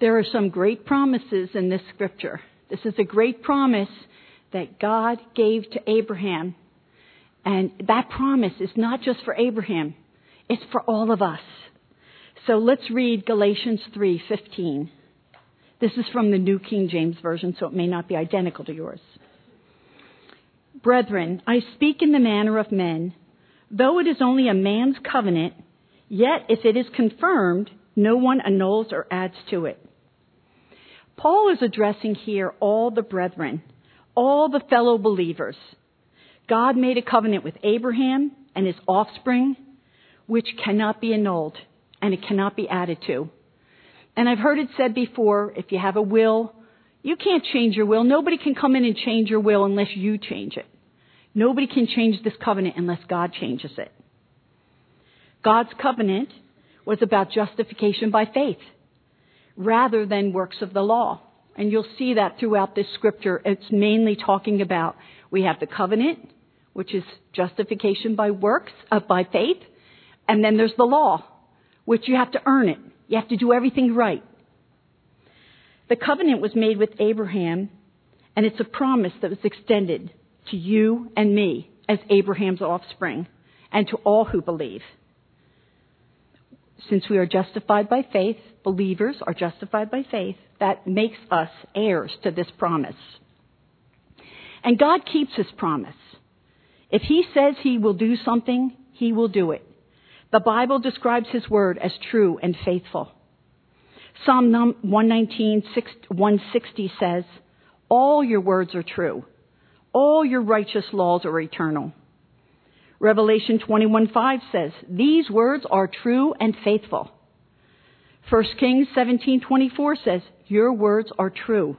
There are some great promises in this scripture. This is a great promise that God gave to Abraham. And that promise is not just for Abraham. It's for all of us. So let's read Galatians 3:15. This is from the New King James Version, so it may not be identical to yours. Brethren, I speak in the manner of men. Though it is only a man's covenant, yet if it is confirmed, no one annuls or adds to it. Paul is addressing here all the brethren, all the fellow believers. God made a covenant with Abraham and his offspring, which cannot be annulled and it cannot be added to. And I've heard it said before, if you have a will, you can't change your will. Nobody can come in and change your will unless you change it. Nobody can change this covenant unless God changes it. God's covenant was about justification by faith rather than works of the law. And you'll see that throughout this scripture. It's mainly talking about we have the covenant, which is justification by works, by faith. And then there's the law, which you have to earn it. You have to do everything right. The covenant was made with Abraham, and it's a promise that was extended to you and me as Abraham's offspring and to all who believe. Since we are justified by faith, believers are justified by faith, that makes us heirs to this promise. And God keeps his promise. If he says he will do something, he will do it. The Bible describes his word as true and faithful. Psalm 119:160 says, all your words are true. All your righteous laws are eternal. Revelation 21:5 says, these words are true and faithful. 1 Kings 17:24 says, your words are true.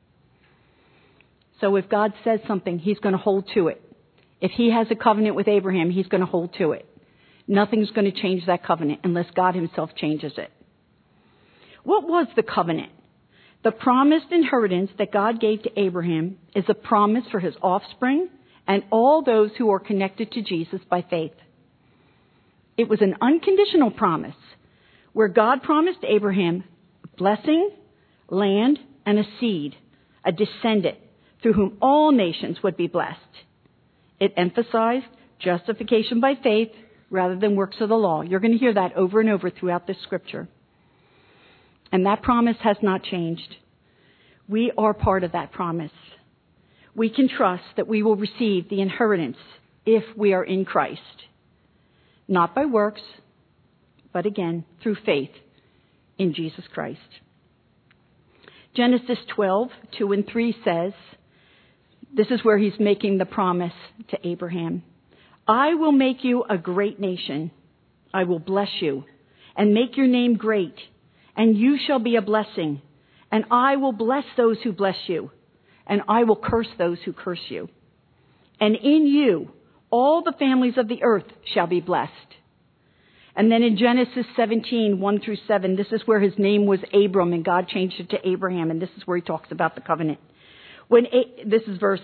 So if God says something, he's going to hold to it. If he has a covenant with Abraham, he's going to hold to it. Nothing's going to change that covenant unless God himself changes it. What was the covenant? The promised inheritance that God gave to Abraham is a promise for his offspring and all those who are connected to Jesus by faith. It was an unconditional promise where God promised Abraham blessing, land, and a seed, a descendant through whom all nations would be blessed. It emphasized justification by faith rather than works of the law. You're going to hear that over and over throughout this scripture. And that promise has not changed. We are part of that promise. We can trust that we will receive the inheritance if we are in Christ. Not by works, but again, through faith in Jesus Christ. Genesis 12:2-3 says, this is where he's making the promise to Abraham. I will make you a great nation. I will bless you and make your name great, and you shall be a blessing. And I will bless those who bless you, and I will curse those who curse you. And in you, all the families of the earth shall be blessed. And then in Genesis 17:1-7, this is where his name was Abram, and God changed it to Abraham, and this is where he talks about the covenant. This is verse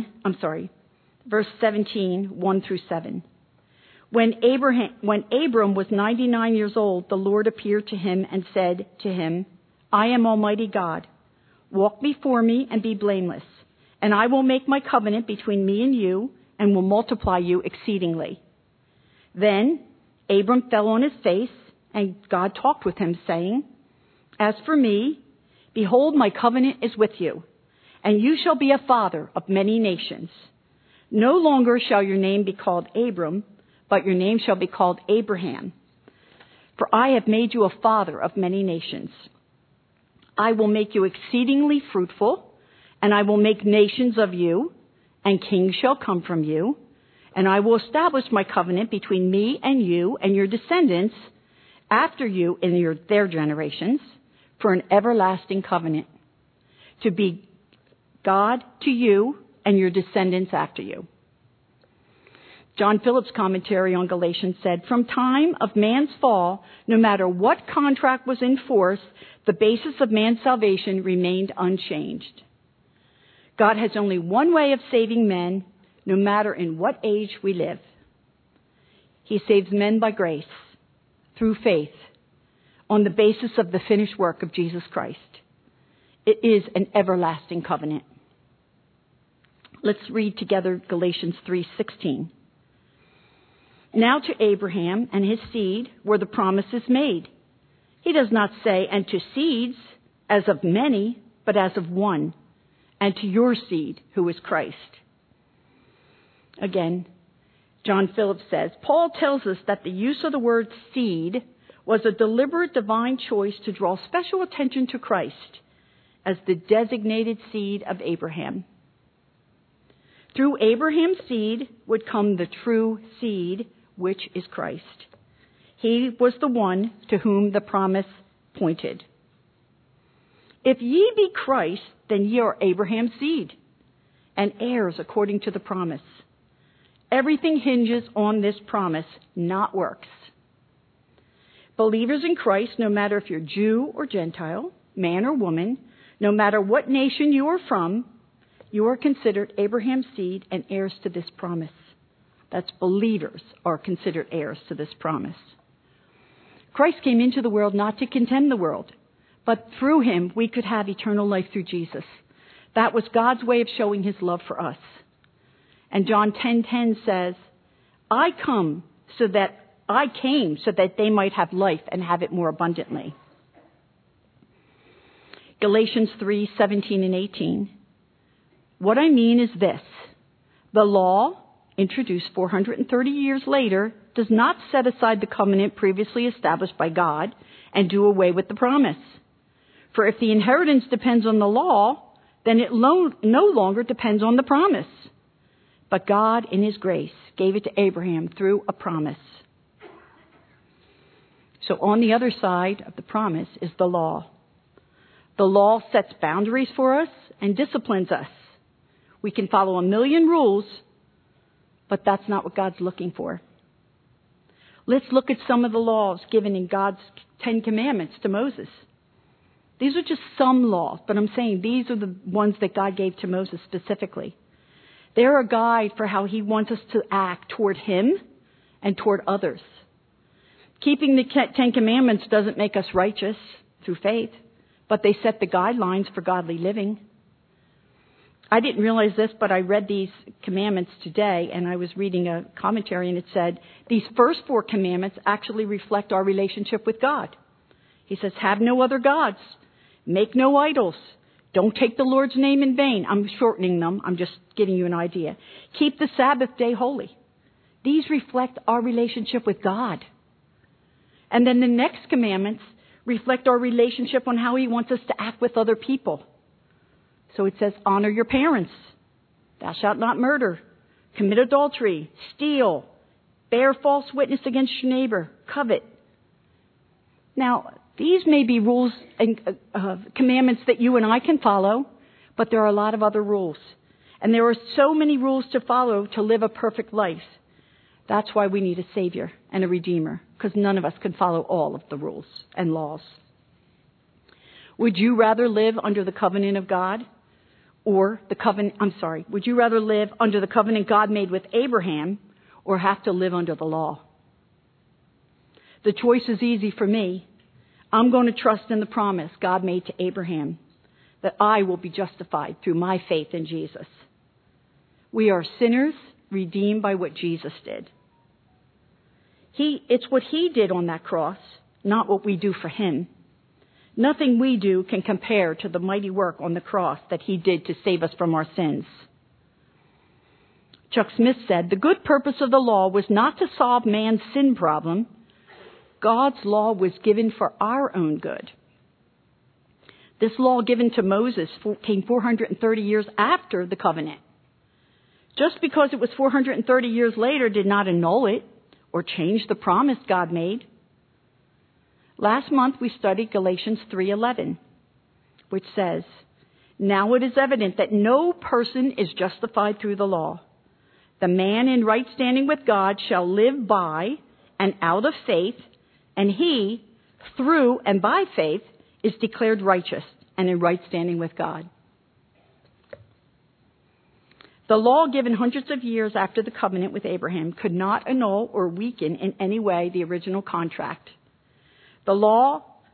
17:1-7. When Abram was 99 years old, the Lord appeared to him and said to him, I am Almighty God. Walk before me and be blameless, and I will make my covenant between me and you and will multiply you exceedingly. Then Abram fell on his face, and God talked with him, saying, As for me, behold, my covenant is with you, and you shall be a father of many nations. No longer shall your name be called Abram, but your name shall be called Abraham. For I have made you a father of many nations. I will make you exceedingly fruitful, and I will make nations of you, and kings shall come from you. And I will establish my covenant between me and you and your descendants after you in their generations for an everlasting covenant, to be God to you and your descendants after you. John Phillips' commentary on Galatians said, from time of man's fall, no matter what contract was in force, the basis of man's salvation remained unchanged. God has only one way of saving men, no matter in what age we live. He saves men by grace, through faith. on the basis of the finished work of Jesus Christ. It is an everlasting covenant. Let's read together Galatians 3:16. Now to Abraham and his seed were the promises made. He does not say, and to seeds, as of many, but as of one, and to your seed, who is Christ. Again, John Phillips says, Paul tells us that the use of the word seed was a deliberate divine choice to draw special attention to Christ as the designated seed of Abraham. Through Abraham's seed would come the true seed, which is Christ. He was the one to whom the promise pointed. If ye be Christ, then ye are Abraham's seed, and heirs according to the promise. Everything hinges on this promise, not works. Believers in Christ, no matter if you're Jew or Gentile, man or woman, no matter what nation you are from, you are considered Abraham's seed and heirs to this promise. That's believers are considered heirs to this promise. Christ came into the world not to condemn the world, but through him we could have eternal life through Jesus. That was God's way of showing his love for us. And John 10:10 says, I came so that they might have life and have it more abundantly. Galatians 3:17 and 18. What I mean is this. The law, introduced 430 years later, does not set aside the covenant previously established by God and do away with the promise. For if the inheritance depends on the law, then it no longer depends on the promise. But God, in his grace, gave it to Abraham through a promise. So on the other side of the promise is the law. The law sets boundaries for us and disciplines us. We can follow a million rules, but that's not what God's looking for. Let's look at some of the laws given in God's 10 Commandments to Moses. These are just some laws, but I'm saying these are the ones that God gave to Moses specifically. They're a guide for how he wants us to act toward him and toward others. Keeping the 10 Commandments doesn't make us righteous through faith, but they set the guidelines for godly living. I didn't realize this, but I read these commandments today, and I was reading a commentary, and it said these first 4 commandments actually reflect our relationship with God. He says, have no other gods, make no idols, don't take the Lord's name in vain. I'm shortening them. I'm just giving you an idea. Keep the Sabbath day holy. These reflect our relationship with God. And then the next commandments reflect our relationship on how he wants us to act with other people. So it says, honor your parents. Thou shalt not murder, commit adultery, steal, bear false witness against your neighbor, covet. Now, these may be rules and commandments that you and I can follow, but there are a lot of other rules. And there are so many rules to follow to live a perfect life. That's why we need a Savior and a Redeemer, because none of us can follow all of the rules and laws. Would you rather live under the covenant of God would you rather live under the covenant God made with Abraham or have to live under the law? The choice is easy for me. I'm going to trust in the promise God made to Abraham that I will be justified through my faith in Jesus. We are sinners redeemed by what Jesus did. It's what he did on that cross, not what we do for him. Nothing we do can compare to the mighty work on the cross that he did to save us from our sins. Chuck Smith said, the good purpose of the law was not to solve man's sin problem. God's law was given for our own good. This law given to Moses came 430 years after the covenant. Just because it was 430 years later did not annul it or change the promise God made. Last month we studied Galatians 3:11, which says, now it is evident that no person is justified through the law. The man in right standing with God shall live by and out of faith, and he, through and by faith, is declared righteous and in right standing with God. The law given hundreds of years after the covenant with Abraham could not annul or weaken in any way the original contract. The law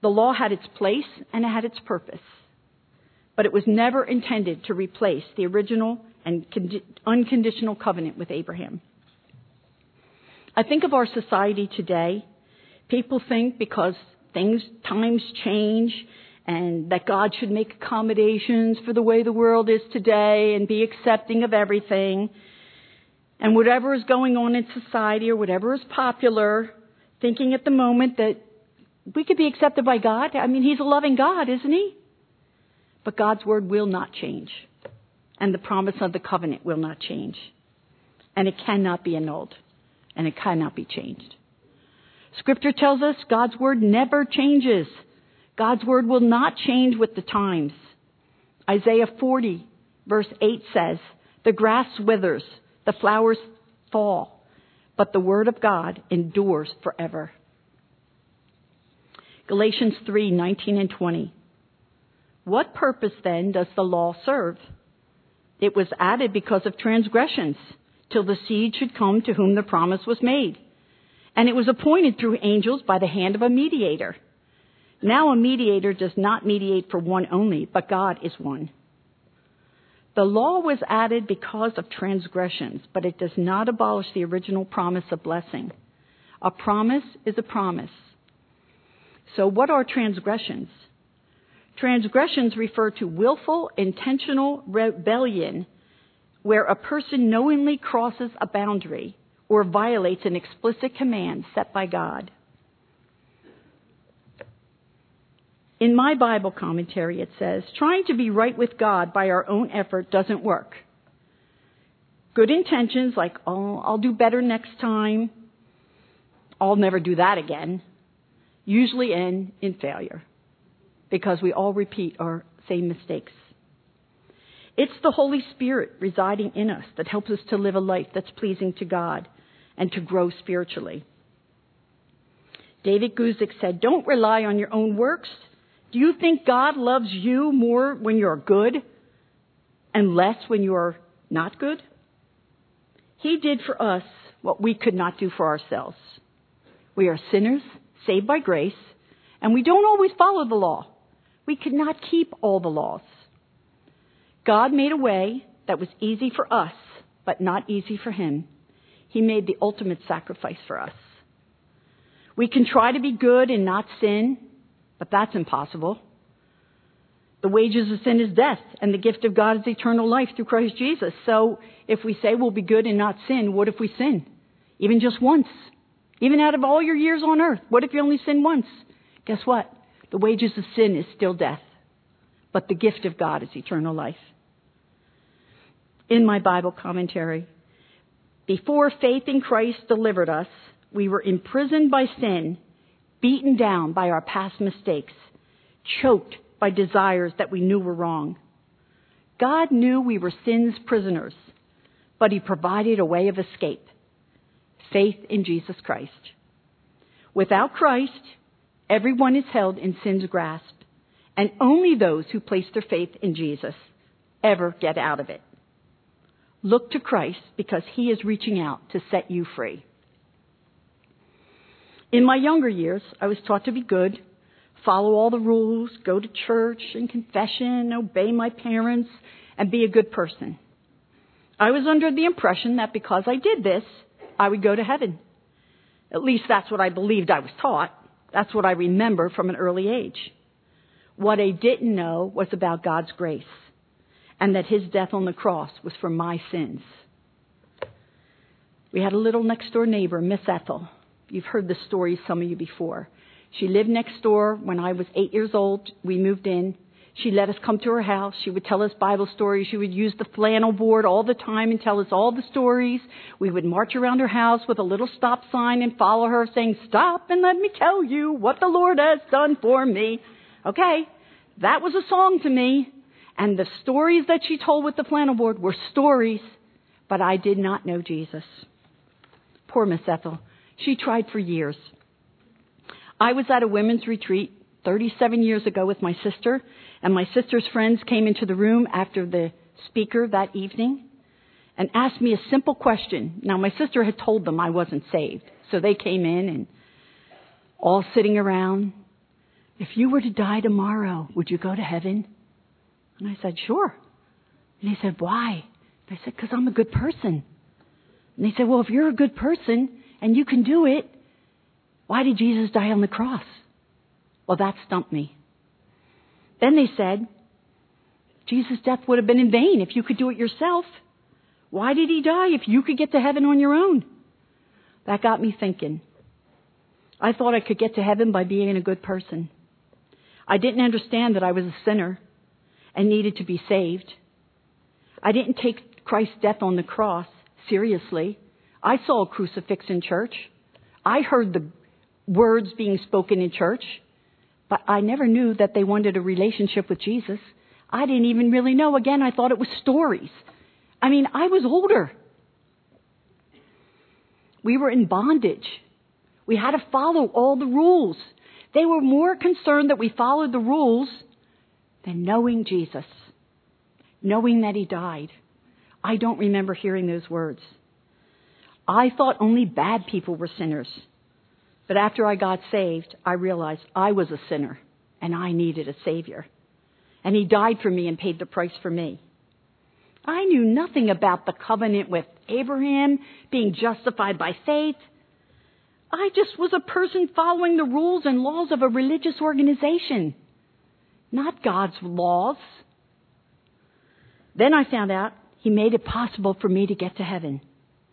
The law had its place and it had its purpose, but it was never intended to replace the original and unconditional covenant with Abraham. I think of our society today. People think because times change and that God should make accommodations for the way the world is today and be accepting of everything. And whatever is going on in society or whatever is popular, thinking at the moment that we could be accepted by God. I mean, He's a loving God, isn't He? But God's word will not change. And the promise of the covenant will not change. And it cannot be annulled. And it cannot be changed. Scripture tells us God's word never changes. God's word will not change with the times. Isaiah 40, verse 8 says, "The grass withers, the flowers fall, but the word of God endures forever." Galatians 3:19 and 20. What purpose then does the law serve? It was added because of transgressions, till the seed should come to whom the promise was made. And it was appointed through angels by the hand of a mediator. Now a mediator does not mediate for one only, but God is one. The law was added because of transgressions, but it does not abolish the original promise of blessing. A promise is a promise. So what are transgressions? Transgressions refer to willful, intentional rebellion where a person knowingly crosses a boundary or violates an explicit command set by God. In my Bible commentary, it says, trying to be right with God by our own effort doesn't work. Good intentions like, I'll do better next time, I'll never do that again, usually end in failure because we all repeat our same mistakes. It's the Holy Spirit residing in us that helps us to live a life that's pleasing to God and to grow spiritually. David Guzik said, don't rely on your own works. Do you think God loves you more when you're good and less when you're not good? He did for us what we could not do for ourselves. We are sinners, saved by grace, and we don't always follow the law. We could not keep all the laws. God made a way that was easy for us, but not easy for Him. He made the ultimate sacrifice for us. We can try to be good and not sin, but that's impossible. The wages of sin is death, and the gift of God is eternal life through Christ Jesus. So if we say we'll be good and not sin, what if we sin? Even just once. Even out of all your years on earth, what if you only sin once? Guess what? The wages of sin is still death, but the gift of God is eternal life. In my Bible commentary, before faith in Christ delivered us, we were imprisoned by sin, beaten down by our past mistakes, choked by desires that we knew were wrong. God knew we were sin's prisoners, but He provided a way of escape. Faith in Jesus Christ. Without Christ, everyone is held in sin's grasp, and only those who place their faith in Jesus ever get out of it. Look to Christ because He is reaching out to set you free. In my younger years, I was taught to be good, follow all the rules, go to church and confession, obey my parents, and be a good person. I was under the impression that because I did this, I would go to heaven. At least that's what I believed I was taught. That's what I remember from an early age. What I didn't know was about God's grace and that His death on the cross was for my sins. We had a little next door neighbor, Miss Ethel. You've heard the story, some of you, before. She lived next door. When I was 8 years old, we moved in. She let us come to her house. She would tell us Bible stories. She would use the flannel board all the time and tell us all the stories. We would march around her house with a little stop sign and follow her saying, "Stop and let me tell you what the Lord has done for me." Okay, that was a song to me. And the stories that she told with the flannel board were stories, but I did not know Jesus. Poor Miss Ethel. She tried for years. I was at a women's retreat 37 years ago with my sister, and my sister's friends came into the room after the speaker that evening and asked me a simple question. Now, my sister had told them I wasn't saved, so they came in and all sitting around. if you were to die tomorrow, would you go to heaven? And I said, sure. And he said, why? And I said, because I'm a good person. And they said, well, if you're a good person and you can do it, why did Jesus die on the cross? Well, that stumped me. Then they said, Jesus' death would have been in vain if you could do it yourself. Why did he die if you could get to heaven on your own? That got me thinking. I thought I could get to heaven by being a good person. I didn't understand that I was a sinner and needed to be saved. I didn't take Christ's death on the cross seriously. I saw a crucifix in church. I heard the words being spoken in church, but I never knew that they wanted a relationship with Jesus. I didn't even really know. Again, I thought it was stories. I mean, I was older. We were in bondage. We had to follow all the rules. They were more concerned that we followed the rules than knowing Jesus, knowing that he died. I don't remember hearing those words. I thought only bad people were sinners. But after I got saved, I realized I was a sinner and I needed a Savior. And he died for me and paid the price for me. I knew nothing about the covenant with Abraham, being justified by faith. I just was a person following the rules and laws of a religious organization, not God's laws. Then I found out he made it possible for me to get to heaven.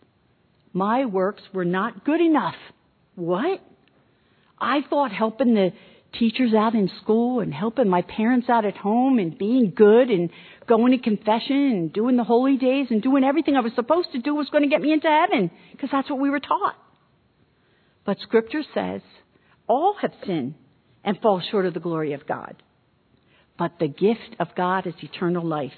My works were not good enough. What? I thought helping the teachers out in school and helping my parents out at home and being good and going to confession and doing the holy days and doing everything I was supposed to do was going to get me into heaven, because that's what we were taught. But Scripture says all have sinned and fall short of the glory of God. But the gift of God is eternal life.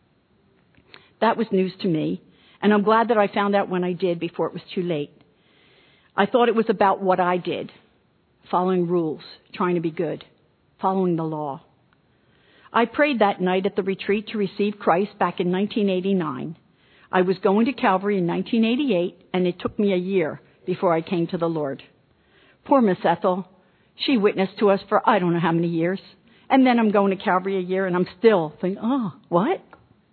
That was news to me, and I'm glad that I found out when I did before it was too late. I thought it was about what I did, following rules, trying to be good, following the law. I prayed that night at the retreat to receive Christ back in 1989. I was going to Calvary in 1988, and it took me a year before I came to the Lord. Poor Miss Ethel. She witnessed to us for I don't know how many years. And then I'm going to Calvary a year, and I'm still thinking, oh, what?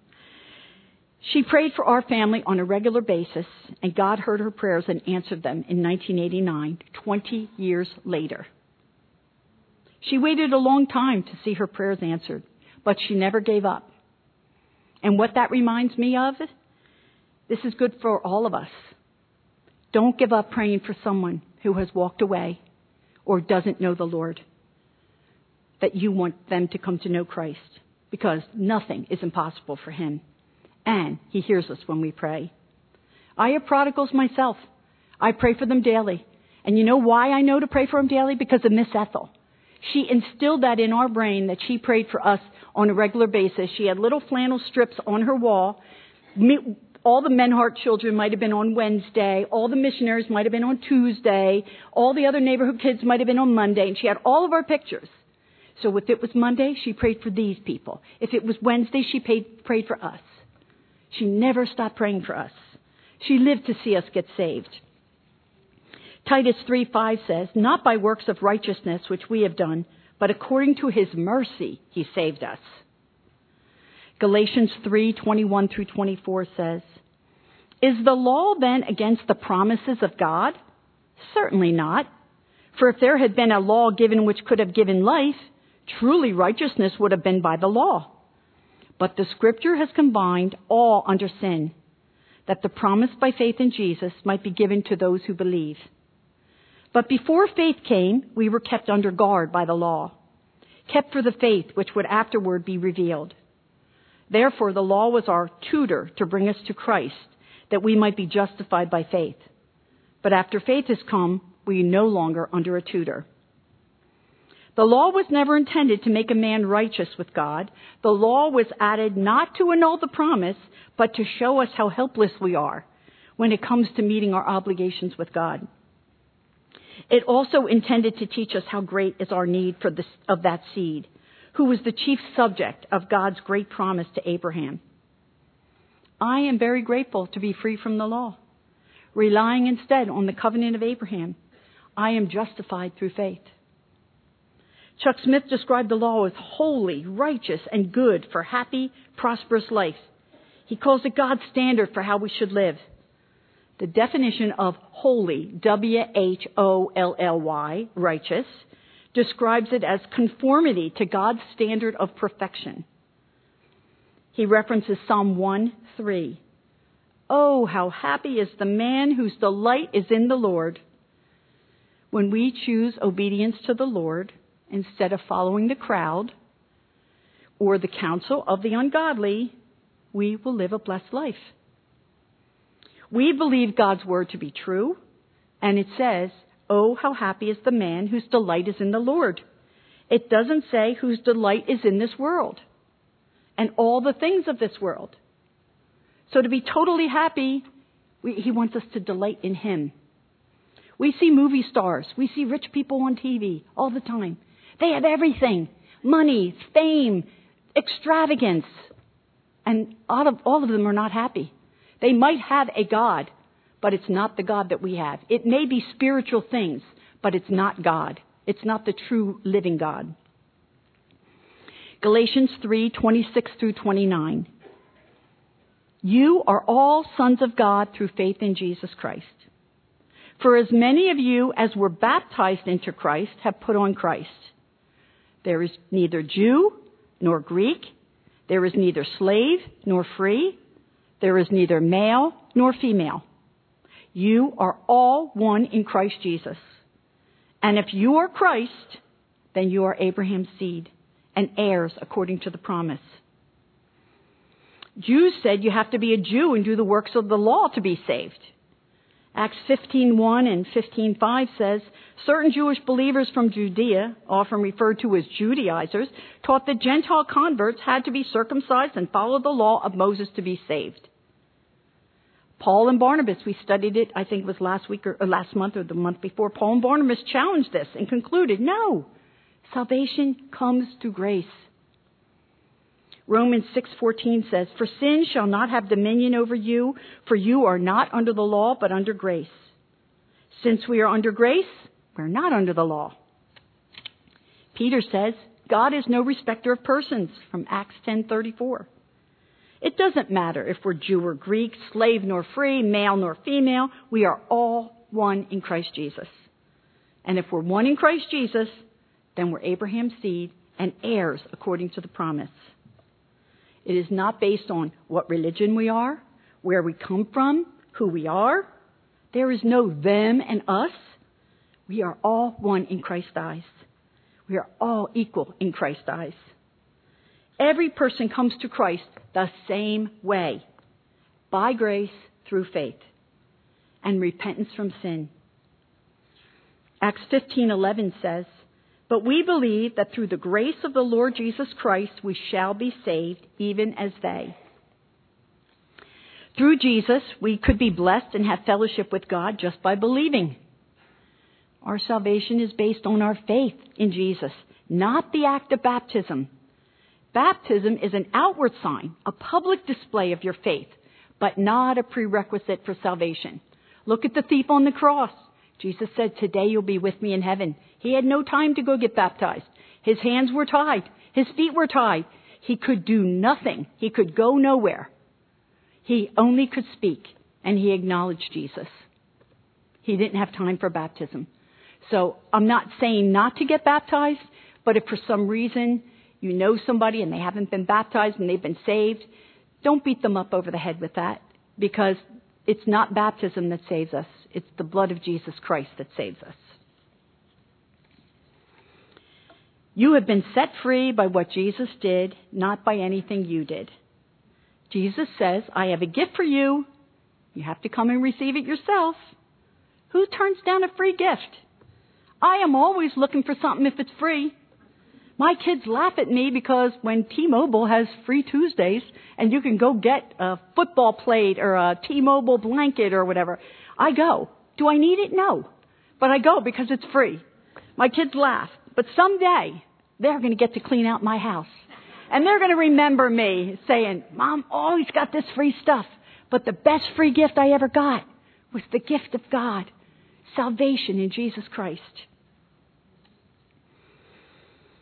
She prayed for our family on a regular basis, and God heard her prayers and answered them in 1989, 20 years later. She waited a long time to see her prayers answered, but she never gave up. And what that reminds me of, this is good for all of us. Don't give up praying for someone who has walked away or doesn't know the Lord, that you want them to come to know Christ, because nothing is impossible for him. And he hears us when we pray. I have prodigals myself. I pray for them daily. And you know why I know to pray for them daily? Because of Miss Ethel. She instilled that in our brain, that she prayed for us on a regular basis. She had little flannel strips on her wall. All the Menhart children might have been on Wednesday. All the missionaries might have been on Tuesday. All the other neighborhood kids might have been on Monday. And she had all of our pictures. So if it was Monday, she prayed for these people. If it was Wednesday, she prayed for us. She never stopped praying for us. She lived to see us get saved. Titus 3:5 says, not by works of righteousness which we have done, but according to his mercy he saved us. Galatians 3:21 through 24 says, is the law then against the promises of God? Certainly not. For if there had been a law given which could have given life, truly righteousness would have been by the law. But the Scripture has combined all under sin, that the promise by faith in Jesus might be given to those who believe. But before faith came, we were kept under guard by the law, kept for the faith which would afterward be revealed. Therefore, the law was our tutor to bring us to Christ, that we might be justified by faith. But after faith has come, we are no longer under a tutor. The law was never intended to make a man righteous with God. The law was added not to annul the promise, but to show us how helpless we are when it comes to meeting our obligations with God. It also intended to teach us how great is our need of that seed, who was the chief subject of God's great promise to Abraham. I am very grateful to be free from the law, relying instead on the covenant of Abraham. I am justified through faith. Chuck Smith described the law as holy, righteous, and good for happy, prosperous life. He calls it God's standard for how we should live. The definition of holy, W-H-O-L-L-Y, righteous, describes it as conformity to God's standard of perfection. He references Psalm 1:3. Oh, how happy is the man whose delight is in the Lord. When we choose obedience to the Lord instead of following the crowd or the counsel of the ungodly, we will live a blessed life. We believe God's word to be true, and it says, oh, how happy is the man whose delight is in the Lord. It doesn't say whose delight is in this world and all the things of this world. So to be totally happy, he wants us to delight in him. We see movie stars. We see rich people on TV all the time. They have everything. Money, fame, extravagance. And all of them are not happy. They might have a God, but it's not the God that we have. It may be spiritual things, but it's not God. It's not the true living God. Galatians 3:26-29. You are all sons of God through faith in Jesus Christ. For as many of you as were baptized into Christ have put on Christ. There is neither Jew nor Greek. There is neither slave nor free. There is neither male nor female. You are all one in Christ Jesus. And if you are Christ, then you are Abraham's seed and heirs according to the promise. Jews said you have to be a Jew and do the works of the law to be saved. Acts 15:1 and 15:5 says, certain Jewish believers from Judea, often referred to as Judaizers, taught that Gentile converts had to be circumcised and follow the law of Moses to be saved. Paul and Barnabas, we studied it, I think it was last month or the month before. Paul and Barnabas challenged this and concluded, no, salvation comes through grace. Romans 6:14 says, for sin shall not have dominion over you, for you are not under the law, but under grace. Since we are under grace, we're not under the law. Peter says, God is no respecter of persons, from Acts 10:34. It doesn't matter if we're Jew or Greek, slave nor free, male nor female. We are all one in Christ Jesus. And if we're one in Christ Jesus, then we're Abraham's seed and heirs according to the promise. It is not based on what religion we are, where we come from, who we are. There is no them and us. We are all one in Christ's eyes. We are all equal in Christ's eyes. Every person comes to Christ the same way, by grace through faith and repentance from sin. Acts 15:11 says, but we believe that through the grace of the Lord Jesus Christ, we shall be saved, even as they. Through Jesus, we could be blessed and have fellowship with God just by believing. Our salvation is based on our faith in Jesus, not the act of baptism. Baptism is an outward sign, a public display of your faith, but not a prerequisite for salvation. Look at the thief on the cross. Jesus said, today you'll be with me in heaven. He had no time to go get baptized. His hands were tied. His feet were tied. He could do nothing. He could go nowhere. He only could speak, and he acknowledged Jesus. He didn't have time for baptism. So I'm not saying not to get baptized, but if for some reason you know somebody and they haven't been baptized and they've been saved, don't beat them up over the head with that, because it's not baptism that saves us. It's the blood of Jesus Christ that saves us. You have been set free by what Jesus did, not by anything you did. Jesus says, I have a gift for you. You have to come and receive it yourself. Who turns down a free gift? I am always looking for something if it's free. My kids laugh at me because when T-Mobile has free Tuesdays and you can go get a football plate or a T-Mobile blanket or whatever, I go. Do I need it? No. But I go because it's free. My kids laugh. But someday they're going to get to clean out my house. And they're going to remember me saying, Mom always got this free stuff. But the best free gift I ever got was the gift of God. Salvation in Jesus Christ.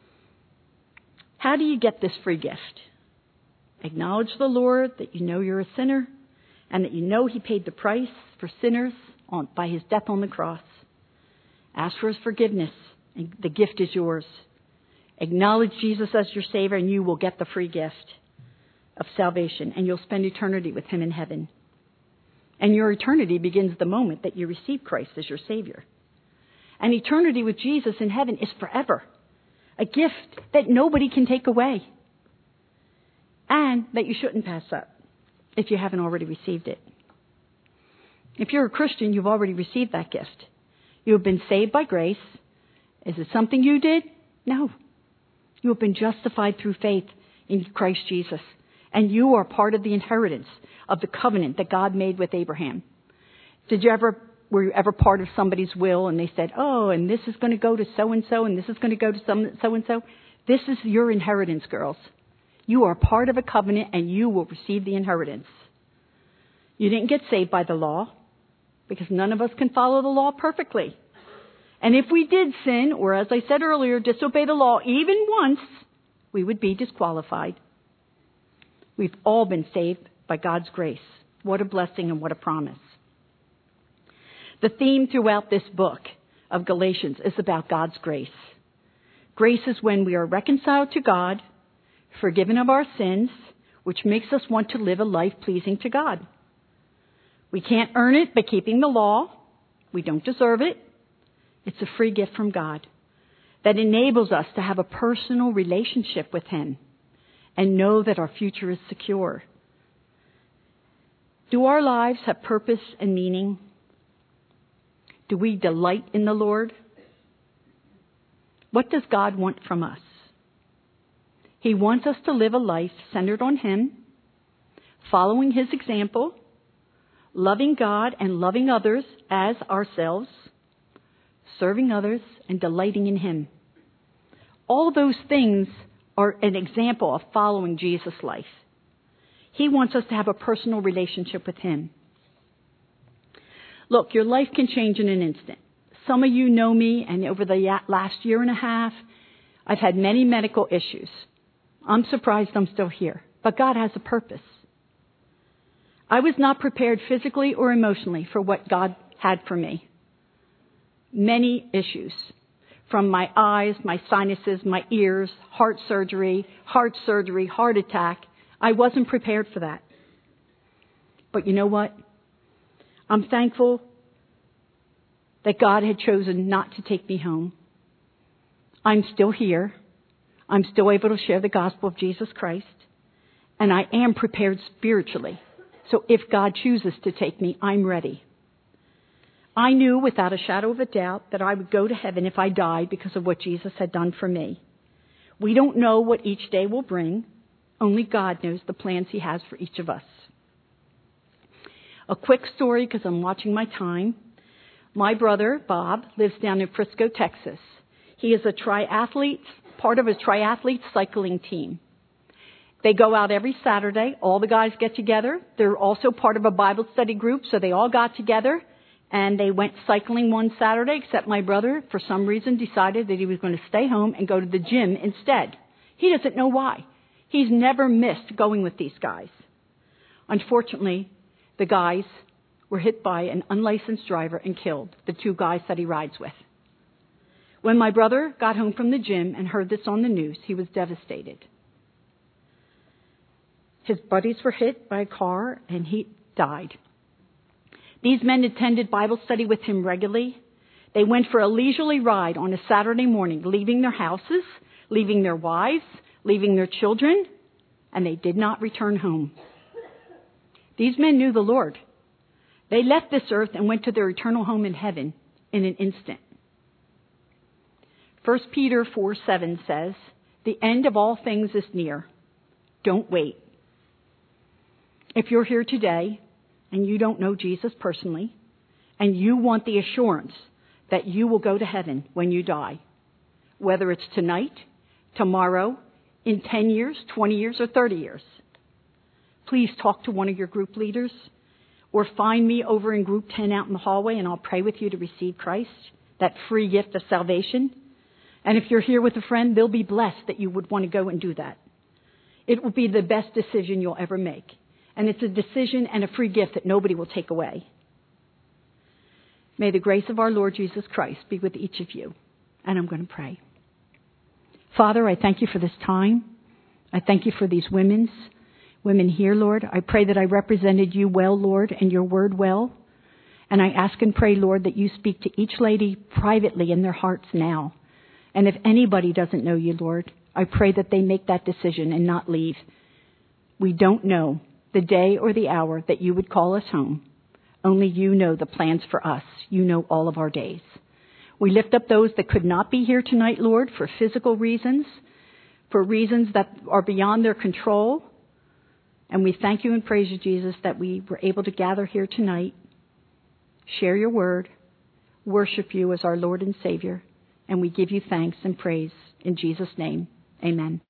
How do you get this free gift? Acknowledge the Lord, that you know you're a sinner, and that you know He paid the price for sinners by His death on the cross. Ask for His forgiveness, and the gift is yours. Acknowledge Jesus as your Savior, and you will get the free gift of salvation, and you'll spend eternity with Him in heaven. And your eternity begins the moment that you receive Christ as your Savior. And eternity with Jesus in heaven is forever. A gift that nobody can take away. And that you shouldn't pass up if you haven't already received it. If you're a Christian, you've already received that gift. You have been saved by grace. Is it something you did? No. You have been justified through faith in Christ Jesus. And you are part of the inheritance of the covenant that God made with Abraham. Were you ever part of somebody's will and they said, oh, and this is going to go to so-and-so and this is going to go to so-and-so? This is your inheritance, girls. You are part of a covenant and you will receive the inheritance. You didn't get saved by the law because none of us can follow the law perfectly. And if we did sin, or as I said earlier, disobey the law even once, we would be disqualified. We've all been saved by God's grace. What a blessing and what a promise. The theme throughout this book of Galatians is about God's grace. Grace is when we are reconciled to God, forgiven of our sins, which makes us want to live a life pleasing to God. We can't earn it by keeping the law. We don't deserve it. It's a free gift from God that enables us to have a personal relationship with Him and know that our future is secure. Do our lives have purpose and meaning? Do we delight in the Lord? What does God want from us? He wants us to live a life centered on Him, following His example, loving God and loving others as ourselves, serving others, and delighting in Him. All those things are an example of following Jesus' life. He wants us to have a personal relationship with Him. Look, your life can change in an instant. Some of you know me, and over the last year and a half, I've had many medical issues. I'm surprised I'm still here, but God has a purpose. I was not prepared physically or emotionally for what God had for me. Many issues, from my eyes, my sinuses, my ears, heart surgery, heart attack. I wasn't prepared for that. But you know what? I'm thankful that God had chosen not to take me home. I'm still here. I'm still able to share the gospel of Jesus Christ. And I am prepared spiritually. So if God chooses to take me, I'm ready. I knew without a shadow of a doubt that I would go to heaven if I died because of what Jesus had done for me. We don't know what each day will bring. Only God knows the plans He has for each of us. A quick story, because I'm watching my time. My brother, Bob, lives down in Frisco, Texas. He is a triathlete, part of a triathlete cycling team. They go out every Saturday. All the guys get together. They're also part of a Bible study group, so they all got together. And they went cycling one Saturday, except my brother, for some reason, decided that he was going to stay home and go to the gym instead. He doesn't know why. He's never missed going with these guys. Unfortunately, the guys were hit by an unlicensed driver and killed, the two guys that he rides with. When my brother got home from the gym and heard this on the news, he was devastated. His buddies were hit by a car and he died. These men attended Bible study with him regularly. They went for a leisurely ride on a Saturday morning, leaving their houses, leaving their wives, leaving their children, and they did not return home. These men knew the Lord. They left this earth and went to their eternal home in heaven in an instant. 1 Peter 4:7 says, "The end of all things is near. Don't wait." If you're here today and you don't know Jesus personally, and you want the assurance that you will go to heaven when you die, whether it's tonight, tomorrow, in 10 years, 20 years, or 30 years, please talk to one of your group leaders or find me over in group 10 out in the hallway and I'll pray with you to receive Christ, that free gift of salvation. And if you're here with a friend, they'll be blessed that you would want to go and do that. It will be the best decision you'll ever make. And it's a decision and a free gift that nobody will take away. May the grace of our Lord Jesus Christ be with each of you. And I'm going to pray. Father, I thank you for this time. I thank you for these women here, Lord. I pray that I represented you well, Lord, and your word well. And I ask and pray, Lord, that you speak to each lady privately in their hearts now. And if anybody doesn't know you, Lord, I pray that they make that decision and not leave. We don't know the day or the hour that you would call us home. Only you know the plans for us. You know all of our days. We lift up those that could not be here tonight, Lord, for physical reasons, for reasons that are beyond their control. And we thank you and praise you, Jesus, that we were able to gather here tonight, share your word, worship you as our Lord and Savior. And we give you thanks and praise in Jesus' name. Amen.